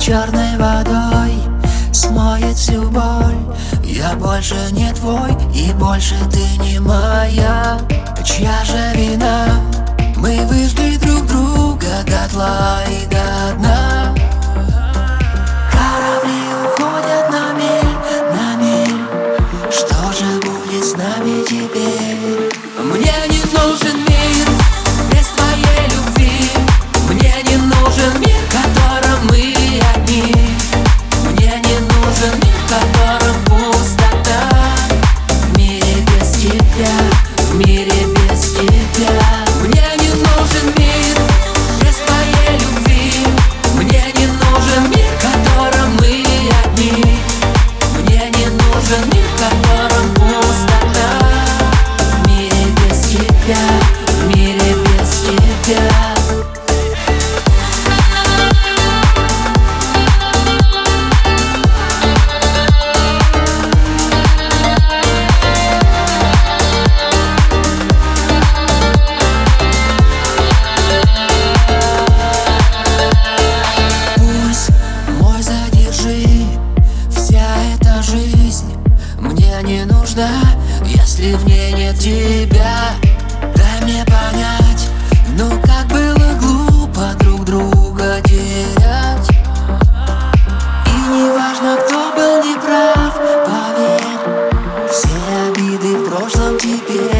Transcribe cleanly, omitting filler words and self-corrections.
черной водой смоет всю боль. Я больше не твой, и больше ты не моя. Чья же вина? Мы выжгли друг друга дотла и до дна. Корабли уходят на миль. Что же будет с нами теперь? Мне не нужен мир без твоей любви. Мне не нужен мир, в котором мы одни. Мне не нужен мир, в котором пустота. В мире без тебя, в мире без тебя. Мне не нужен мир без твоей любви. Мне не нужен мир, в котором мы одни. Мне не нужен мир, в котором пустота. В мире без тебя, в мире без тебя. Мне не нужна, если в ней нет тебя. Дай мне понять, ну как было глупо друг друга терять. И не важно, кто был неправ, поверь, все обиды в прошлом теперь.